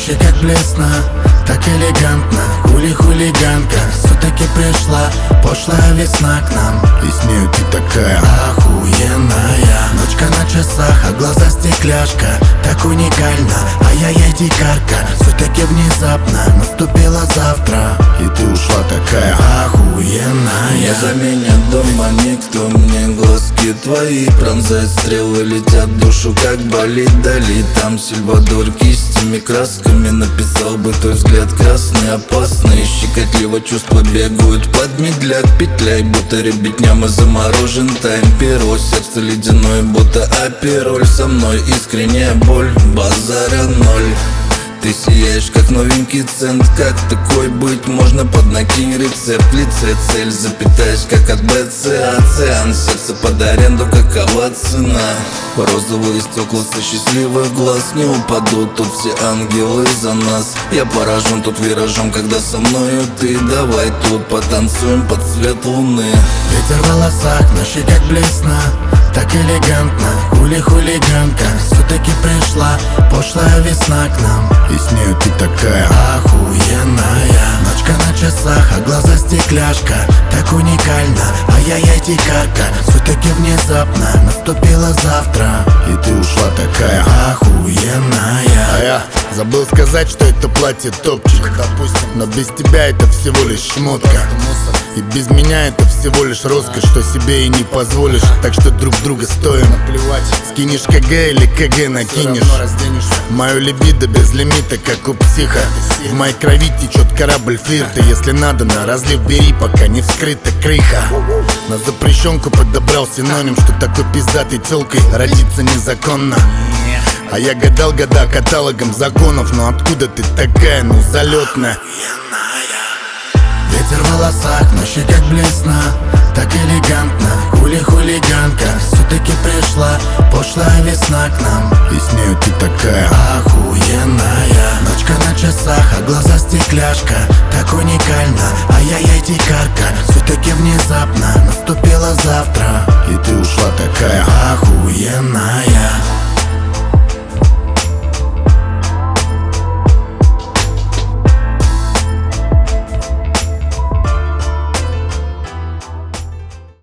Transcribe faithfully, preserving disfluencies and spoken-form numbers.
ночи как блесна, так элегантно. Хули-хулиганка, все-таки пришла пошлая весна к нам. И с нею ты такая охуенная. Ночка на часах, а глаза стекляшка. Так уникально, ай-яй-яй, дикарка. Все-таки внезапно наступило завтра, и ты ушла такая охуенная. Не заменят дома никто мне глазки твои. Пронзают стрелы, летят в душу, как болит Дали. Там Сальвадор кистями, красками написал бы твой взгляд красный, опасный. Щекотливо чувства бегают под медляк. Петляй, будто ребятня, мы заморожен тайм. Перо, сердце ледяное, будто апероль. Со мной искренняя боль, базара ноль. Ты сияешь, как новенький цент. Как такой быть можно? Поднакинь рецепт. В лице цель, запитаешь, как от БЦ. Оцеан, сердце под аренду, какова цена? Розовые стекла со счастливых глаз. Не упадут тут все ангелы за нас. Я поражен тут виражом, когда со мною ты. Давай тут потанцуем под свет луны. Ветер в волосах, ночи как блесна, так элегантно. Хули-хулиганка, все-таки пришла пошлая весна к нам. И с нею ты такая охуенная. Ночка на часах, а глаза стекляшка. Так уникально, ай-яй-яй, дикарка. Все-таки внезапно наступило завтра, и ты ушла такая охуенная. А я забыл сказать, что это платье топчик, но без тебя это всего лишь шмотка. И без меня это всего лишь роскошь, что себе и не позволишь. Так что друг друга стоим. Скинешь КГ или КГ накинешь. Мою либидо без лимита, как у психа. В моей крови течет корабль флирта. Если надо, на разлив бери, пока не вскрыта крыха. На запрещенку подобрал синоним, что такой пиздатой тёлкой родиться незаконно. А я гадал года каталогом законов. Но откуда ты такая, ну залетная? Ветер в волосах, ночи как блесна, так элегантно. Хули-хулиганка, все-таки пришла пошлая весна к нам. И с нею ты такая охуенная. Ночка на часах, а глаза стекляшка. Так уникально, ай-яй-яй, дикарка. Все-таки внезапно наступило завтра, и ты ушла такая